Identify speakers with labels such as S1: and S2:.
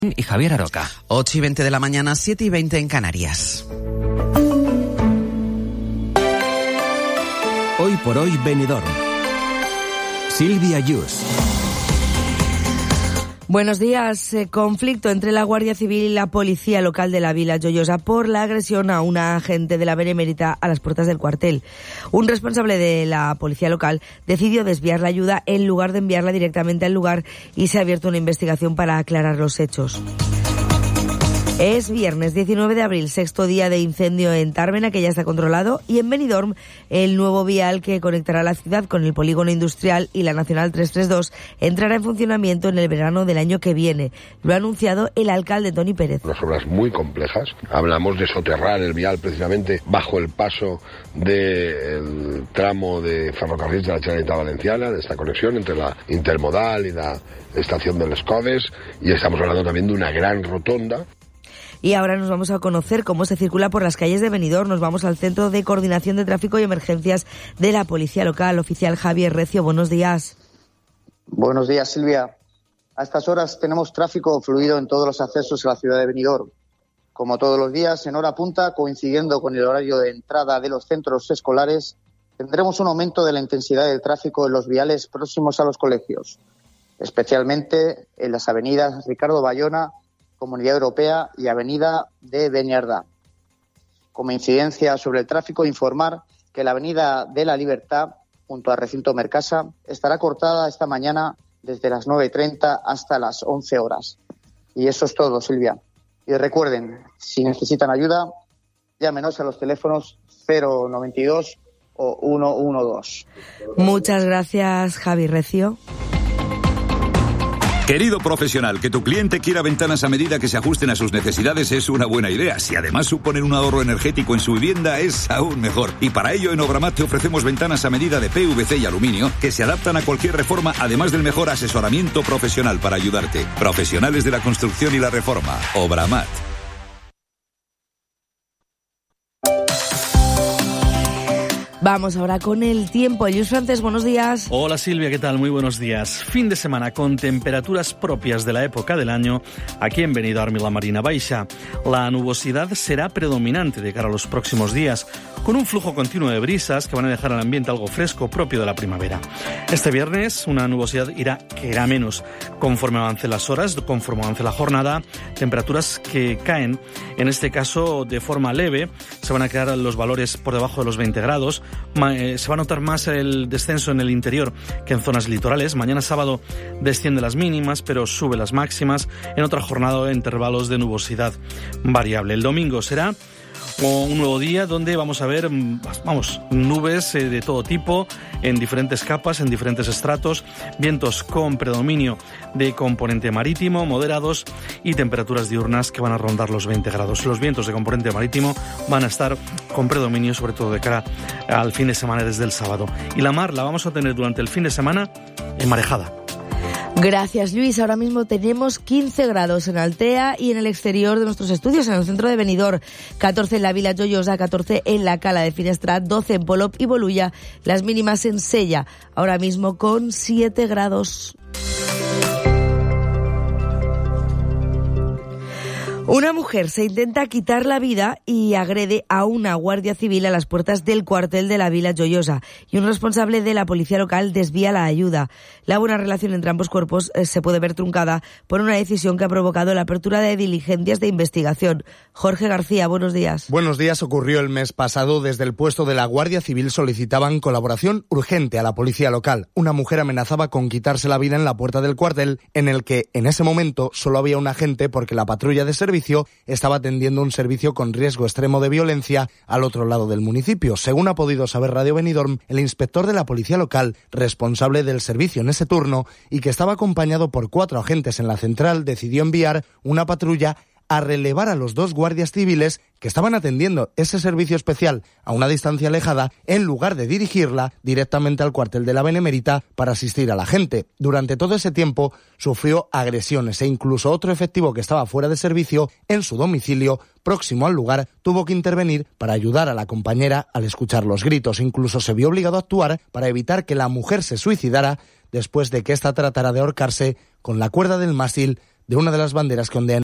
S1: Y Javier Aroca.
S2: 8:20 de la mañana, 7:20 en Canarias.
S3: Hoy por hoy, Benidorm. Silvia Yus.
S4: Buenos días. Conflicto entre la Guardia Civil y la Policía Local de la Vila Joiosa por la agresión a una agente de la Benemérita a las puertas del cuartel. Un responsable de la Policía Local decidió desviar la ayuda en lugar de enviarla directamente al lugar y se ha abierto una investigación para aclarar los hechos. Es viernes 19 de abril, sexto día de incendio en Tármena, que ya está controlado, y en Benidorm, el nuevo vial que conectará la ciudad con el polígono industrial y la Nacional 332 entrará en funcionamiento en el verano del año que viene. Lo ha anunciado el alcalde Toni Pérez.
S5: Unas obras muy complejas. Hablamos de soterrar el vial precisamente bajo el paso del tramo de ferrocarril de la Generalitat Valenciana, de esta conexión entre la intermodal y la estación de Les Coves, y estamos hablando también de una gran rotonda.
S4: Y ahora nos vamos a conocer cómo se circula por las calles de Benidorm. Nos vamos al Centro de Coordinación de Tráfico y Emergencias de la Policía Local. Oficial Javier Recio, buenos días.
S6: Buenos días, Silvia. A estas horas tenemos tráfico fluido en todos los accesos a la ciudad de Benidorm. Como todos los días, en hora punta, coincidiendo con el horario de entrada de los centros escolares, tendremos un aumento de la intensidad del tráfico en los viales próximos a los colegios, especialmente en las avenidas Ricardo Bayona, Comunidad Europea y Avenida de Beniardá. Como incidencia sobre el tráfico, informar que la Avenida de la Libertad, junto al recinto Mercasa, estará cortada esta mañana desde las 9:30 hasta las 11 horas. Y eso es todo, Silvia. Y recuerden, si necesitan ayuda, llámenos a los teléfonos 092 o 112.
S4: Muchas gracias, Javi Recio.
S7: Querido profesional, que tu cliente quiera ventanas a medida que se ajusten a sus necesidades es una buena idea. Si además suponen un ahorro energético en su vivienda, es aún mejor. Y para ello, en Obramat te ofrecemos ventanas a medida de PVC y aluminio que se adaptan a cualquier reforma, además del mejor asesoramiento profesional para ayudarte. Profesionales de la construcción y la reforma. Obramat.
S4: Vamos ahora con el tiempo. Luis Francés, buenos días.
S8: Hola Silvia, ¿qué tal? Muy buenos días. Fin de semana con temperaturas propias de la época del año aquí en Benidorm y la Marina Baixa. La nubosidad será predominante de cara a los próximos días, con un flujo continuo de brisas que van a dejar el ambiente algo fresco propio de la primavera. Este viernes una nubosidad irá menos conforme avancen las horas, conforme avance la jornada. Temperaturas que caen, en este caso de forma leve, se van a quedar los valores por debajo de los 20 grados. Se va a notar más el descenso en el interior que en zonas litorales. Mañana sábado desciende las mínimas, pero sube las máximas en otra jornada de intervalos de nubosidad variable. El domingo será un nuevo día donde vamos a ver nubes de todo tipo, en diferentes capas, en diferentes estratos, vientos con predominio de componente marítimo, moderados, y temperaturas diurnas que van a rondar los 20 grados. Los vientos de componente marítimo van a estar con predominio, sobre todo de cara al fin de semana desde el sábado. Y la mar la vamos a tener durante el fin de semana enmarejada.
S4: Gracias, Luis. Ahora mismo tenemos 15 grados en Altea y en el exterior de nuestros estudios, en el centro de Benidorm, 14 en la Vila Joiosa, 14 en la Cala de Finestrat, 12 en Polop y Bolulla, las mínimas en Sella, ahora mismo con 7 grados. Una mujer se intenta quitar la vida y agrede a una guardia civil a las puertas del cuartel de la Vila Joiosa, y un responsable de la policía local desvía la ayuda. La buena relación entre ambos cuerpos se puede ver truncada por una decisión que ha provocado la apertura de diligencias de investigación. Jorge García, buenos días.
S9: Buenos días. Ocurrió el mes pasado. Desde el puesto de la Guardia Civil solicitaban colaboración urgente a la policía local. Una mujer amenazaba con quitarse la vida en la puerta del cuartel, en el que en ese momento solo había un agente porque la patrulla de servicio estaba atendiendo un servicio con riesgo extremo de violencia al otro lado del municipio. Según ha podido saber Radio Benidorm, el inspector de la policía local, responsable del servicio en ese turno y que estaba acompañado por 4 agentes en la central, decidió enviar una patrulla a relevar a los 2 guardias civiles que estaban atendiendo ese servicio especial a una distancia alejada, en lugar de dirigirla directamente al cuartel de la Benemérita para asistir a la gente. Durante todo ese tiempo sufrió agresiones e incluso otro efectivo que estaba fuera de servicio en su domicilio próximo al lugar tuvo que intervenir para ayudar a la compañera al escuchar los gritos. Incluso se vio obligado a actuar para evitar que la mujer se suicidara después de que ésta tratara de ahorcarse con la cuerda del mástil de una de las banderas que ondean